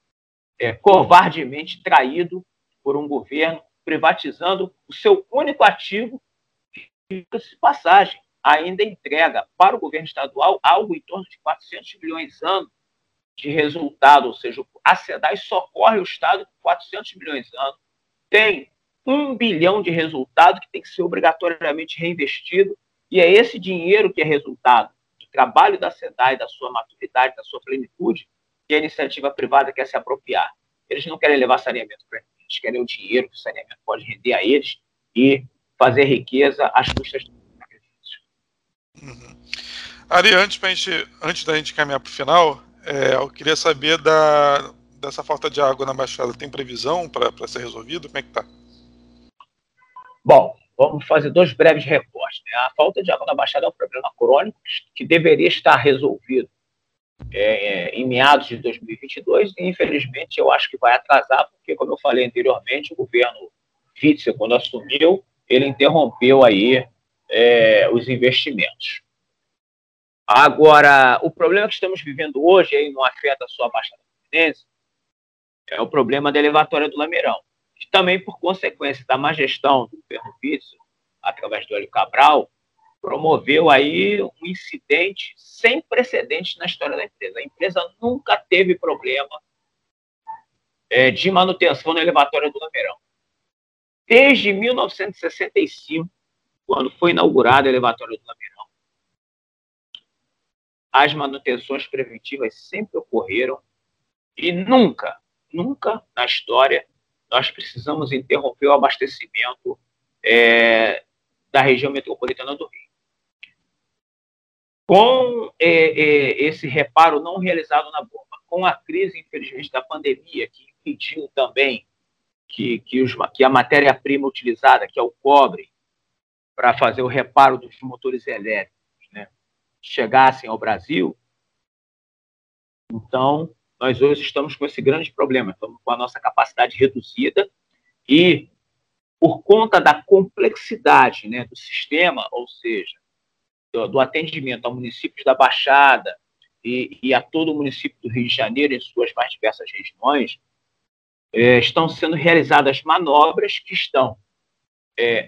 é, covardemente traído por um governo privatizando o seu único ativo, que, de passagem, ainda entrega para o governo estadual algo em torno de quatrocentos milhões ano de resultado, ou seja, a SEDAI socorre o Estado com quatrocentos milhões de anos, tem um bilhão de resultado que tem que ser obrigatoriamente reinvestido, e é esse dinheiro que é resultado do trabalho da SEDAI, da sua maturidade, da sua plenitude, que a iniciativa privada quer se apropriar. Eles não querem levar saneamento para eles, eles querem o dinheiro que o saneamento pode render a eles e fazer riqueza às custas do sacrifício. Uhum. Ari, antes, pra gente, antes da gente caminhar para o final, é, eu queria saber da, dessa falta de água na Baixada. Tem previsão para ser resolvido? Como é que tá? Bom, vamos fazer dois breves recortes. Né? A falta de água na Baixada é um problema crônico que deveria estar resolvido é, em meados de dois mil e vinte e dois e, infelizmente, eu acho que vai atrasar, porque, como eu falei anteriormente, o governo Witzel, quando assumiu, ele interrompeu aí é, os investimentos. Agora, o problema que estamos vivendo hoje, aí não afeta só a Baixada Fluminense, é o problema da elevatória do Lameirão, que também, por consequência da má gestão do governo Witzel, através do Hélio Cabral, promoveu aí um incidente sem precedentes na história da empresa. A empresa nunca teve problema é, de manutenção na elevatória do Lameirão. Desde mil novecentos e sessenta e cinco, quando foi inaugurada a elevatória do Lameirão, as manutenções preventivas sempre ocorreram e nunca, nunca na história nós precisamos interromper o abastecimento é, da região metropolitana do Rio. Com é, é, esse reparo não realizado na bomba, com a crise, infelizmente, da pandemia, que impediu também que, que, os, que a matéria-prima utilizada, que é o cobre, para fazer o reparo dos motores elétricos, né, chegassem ao Brasil, então nós hoje estamos com esse grande problema, estamos com a nossa capacidade reduzida e, por conta da complexidade, né, do sistema, ou seja, do, do atendimento a municípios da Baixada e, e a todo o município do Rio de Janeiro, em suas mais diversas regiões, é, estão sendo realizadas manobras que estão é,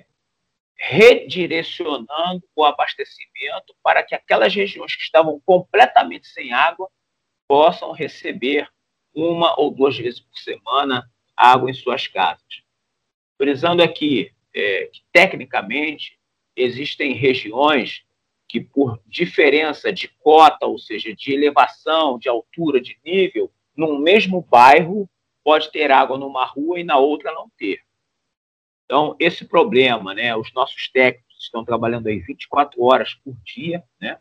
redirecionando o abastecimento para que aquelas regiões que estavam completamente sem água possam receber uma ou duas vezes por semana água em suas casas. Frisando aqui é, que, tecnicamente, existem regiões que, por diferença de cota, ou seja, de elevação, de altura, de nível, num mesmo bairro, pode ter água numa rua e na outra não ter. Então, esse problema, né, os nossos técnicos estão trabalhando aí vinte e quatro horas por dia, né,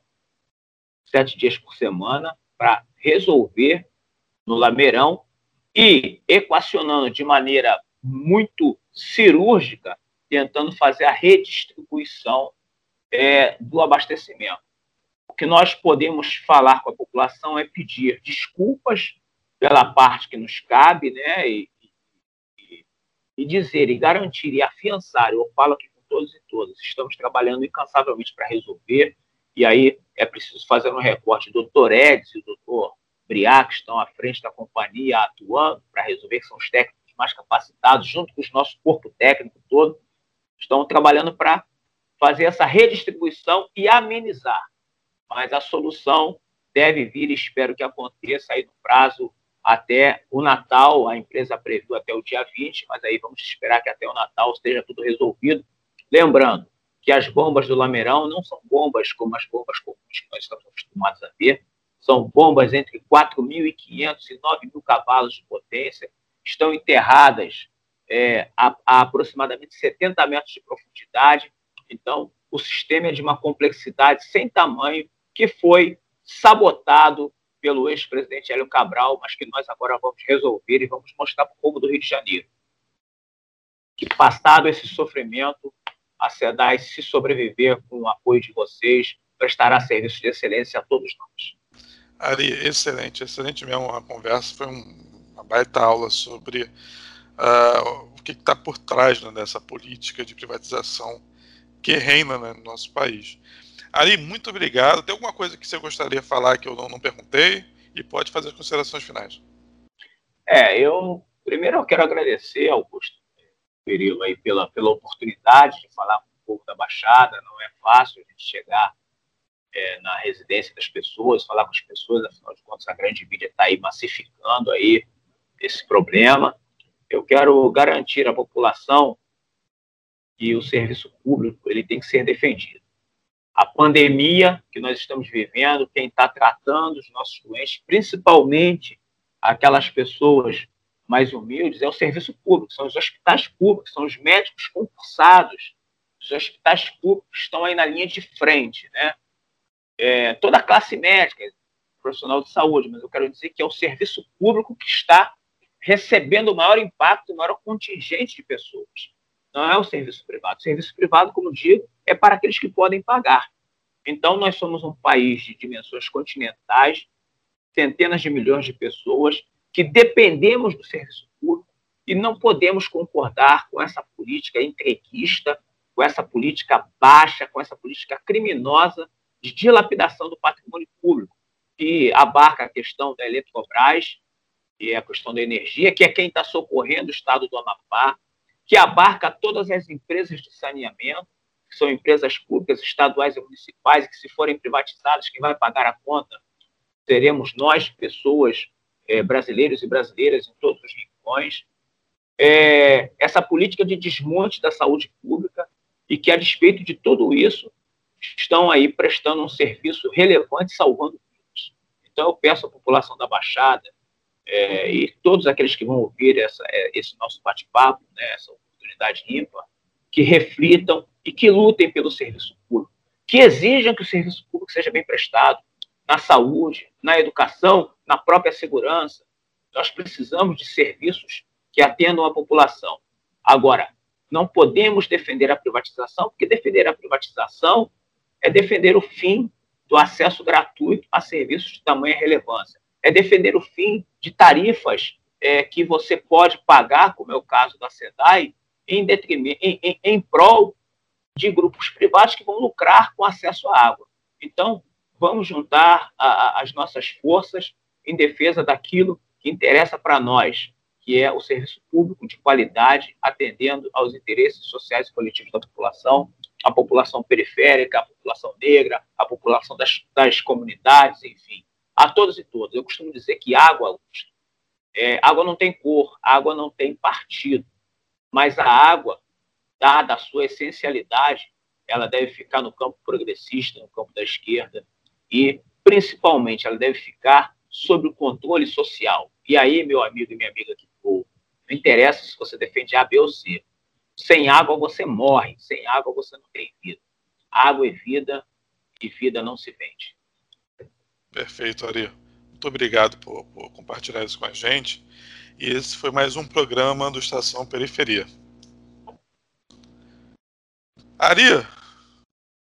sete dias por semana, para resolver no Lameirão e equacionando de maneira muito cirúrgica, tentando fazer a redistribuição é, do abastecimento. O que nós podemos falar com a população é pedir desculpas pela parte que nos cabe, né, e, e, e dizer, e garantir, e afiançar, eu falo aqui com todos e todas, estamos trabalhando incansavelmente para resolver, e aí é preciso fazer um recorte. O doutor Edson e o doutor Briac estão à frente da companhia atuando para resolver, que são os técnicos mais capacitados, junto com o nosso corpo técnico todo, estão trabalhando para fazer essa redistribuição e amenizar. Mas a solução deve vir, e espero que aconteça aí no prazo até o Natal. A empresa previu até o dia vinte, mas aí vamos esperar que até o Natal esteja tudo resolvido. Lembrando que as bombas do Lameirão não são bombas como as bombas comuns que nós estamos acostumados a ver, são bombas entre quatro mil e quinhentos e nove mil cavalos de potência, estão enterradas é, a, a aproximadamente setenta metros de profundidade. Então, o sistema é de uma complexidade sem tamanho, que foi sabotado pelo ex-presidente Hélio Cabral, mas que nós agora vamos resolver e vamos mostrar para o povo do Rio de Janeiro que, passado esse sofrimento, a SEDAI, se sobreviver com o apoio de vocês, prestará serviço de excelência a todos nós. Ari, excelente, excelente mesmo a conversa, foi um, uma baita aula sobre uh, o que está por trás, né, dessa política de privatização que reina, né, no nosso país. Ari, muito obrigado. Tem alguma coisa que você gostaria de falar que eu não, não perguntei? E pode fazer as considerações finais. É, eu primeiro eu quero agradecer, Augusto Perillo, aí pela, pela oportunidade de falar um pouco da Baixada. Não é fácil a gente chegar é, na residência das pessoas, falar com as pessoas, afinal de contas a grande mídia está aí massificando aí esse problema. Eu quero garantir à população que o serviço público ele tem que ser defendido. A pandemia que nós estamos vivendo, quem está tratando os nossos doentes, principalmente aquelas pessoas mais humildes, é o serviço público, são os hospitais públicos, são os médicos concursados, os hospitais públicos estão aí na linha de frente, né? É, toda a classe médica, profissional de saúde, mas eu quero dizer que é o serviço público que está recebendo o maior impacto, o maior contingente de pessoas. Não é o serviço privado. O serviço privado, como digo, é para aqueles que podem pagar. Então, nós somos um país de dimensões continentais, centenas de milhões de pessoas, que dependemos do serviço público e não podemos concordar com essa política entreguista, com essa política baixa, com essa política criminosa de dilapidação do patrimônio público, que abarca a questão da Eletrobras, que é a questão da energia, que é quem está socorrendo o estado do Amapá, que abarca todas as empresas de saneamento, que são empresas públicas, estaduais e municipais, e que se forem privatizadas, quem vai pagar a conta seremos nós, pessoas, é, brasileiros e brasileiras em todos os rincões. É, essa política de desmonte da saúde pública e que, a despeito de tudo isso, estão aí prestando um serviço relevante, salvando vidas. Então, eu peço à população da Baixada é, e todos aqueles que vão ouvir essa, esse nosso bate-papo, né, essa oportunidade ímpar, que reflitam e que lutem pelo serviço público, que exijam que o serviço público seja bem prestado na saúde, na educação, na própria segurança. Nós precisamos de serviços que atendam a população. Agora, não podemos defender a privatização, porque defender a privatização é defender o fim do acesso gratuito a serviços de tamanha relevância. É defender o fim de tarifas é, que você pode pagar, como é o caso da SEDAI, em, detrimento, em, em, em prol de grupos privados que vão lucrar com acesso à água. Então, vamos juntar a, a, as nossas forças em defesa daquilo que interessa para nós, que é o serviço público de qualidade, atendendo aos interesses sociais e coletivos da população, a população periférica, a população negra, a população das, das comunidades, enfim, a todos e todas. Eu costumo dizer que água, é, água não tem cor, água não tem partido, mas a água, dada a sua essencialidade, ela deve ficar no campo progressista, no campo da esquerda, e, principalmente, ela deve ficar sob o controle social. E aí, meu amigo e minha amiga que for, não interessa se você defende A, B ou C. Sem água você morre, sem água você não tem vida. Água é vida e vida não se vende. Perfeito, Ari. Muito obrigado por, por compartilhar isso com a gente. E esse foi mais um programa do Estação Periferia. Ari,